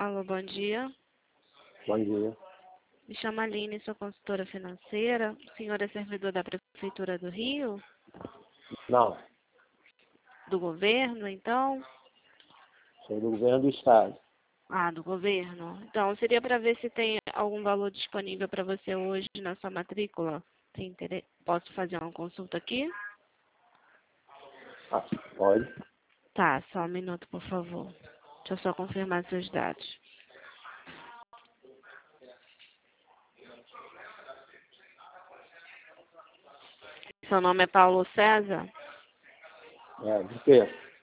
Alô, bom dia. Bom dia. Me chamo Aline, sou consultora financeira. O senhor é servidor da Prefeitura do Rio? Não, Do governo, então? sou do governo do estado. Ah, do governo. Então, seria para ver se tem algum valor disponível para você hoje na sua matrícula. Tem interesse? Posso fazer uma consulta aqui? Ah, pode. Tá, só um minuto, por favor. Deixa eu só confirmar seus dados. Seu nome é Paulo César? É, de quê?